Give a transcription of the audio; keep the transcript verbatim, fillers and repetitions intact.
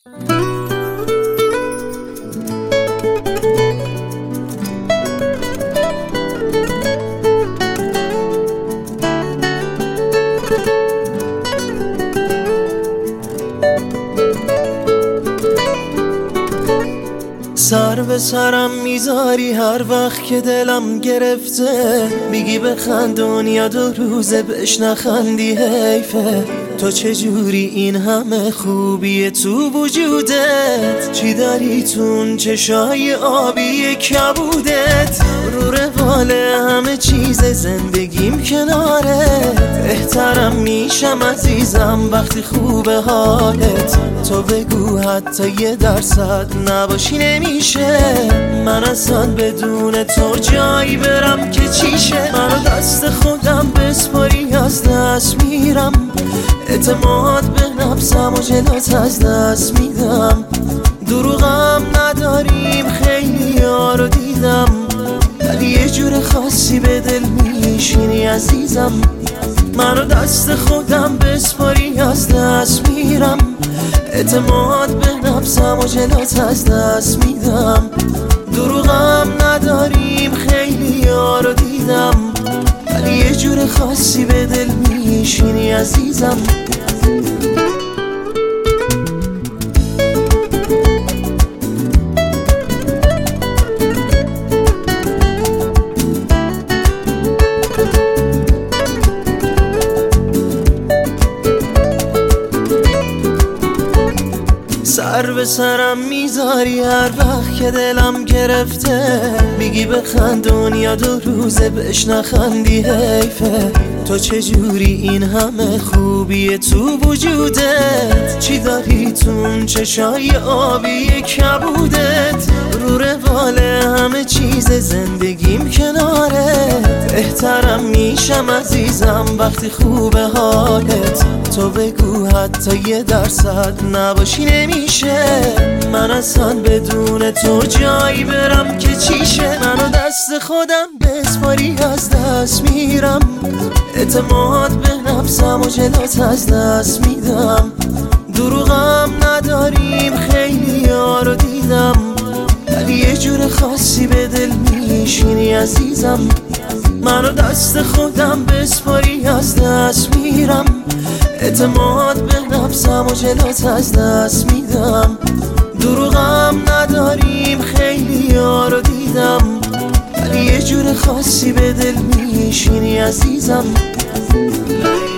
سر به سرم میذاری هر وقت که دلم گرفته، میگی بخند دنیا دو روزه بهش نخندی حیفه. تو چجوری این همه خوبیه تو وجودت؟ چی داری تون چشای آبی کبودت؟ رو روال همه چیز زندگیم کنارت، بهترم میشم عزیزم وقتی خوبه حالت. تو بگو حتی یه درصد نباشی نمیشه، من اصلا بدون تو جایی برم که چیشه. منو دست خودم بسپاری از دست میرم، اعتماد به نفسم و جلوت از دست میدم. دروغم نداریم خیلی ها رو دیدم، ولی یه جور خاصی به دل میشینی عزیزم. منو دست خودم بسپاری از دست میرم، اعتماد به نفسم و جلوت از دست میدم. دروغم نداریم خیلی ها رو دیدم، ولی یه جور خاصی به دل میشینی عزیزم. سر به سرم میذاری هر وقت که دلم گرفته، میگی بخند دنیا دو روزه بهش نخندی حیفه. تو چجوری این همه خوبیه تو وجودت؟ چی داری تون چشای آبی کبودت؟ رو روال همه چیز زندگیم کنارت، بهترم میشم عزیزم وقتی خوبه حالت. تو بگو حتی یه درصد نباشی نمیشه، من اصلا بدون تو جایی برم که چیشه. منو دست خودم بسپاری از دست میرم، اعتماد به نفسم و جلوت از دست میدم. دروغم نداریم خیلی ها رو دیدم، ولی یه جور خاصی به دل میشینی عزیزم. منو دست خودم بسپاری از دست میرم، اعتماد به نفسم و جلوت از دست میدم. دروغم نداریم خیلی ها رو دیدم، ولی یه جور خاصی به دل میشینی عزیزم.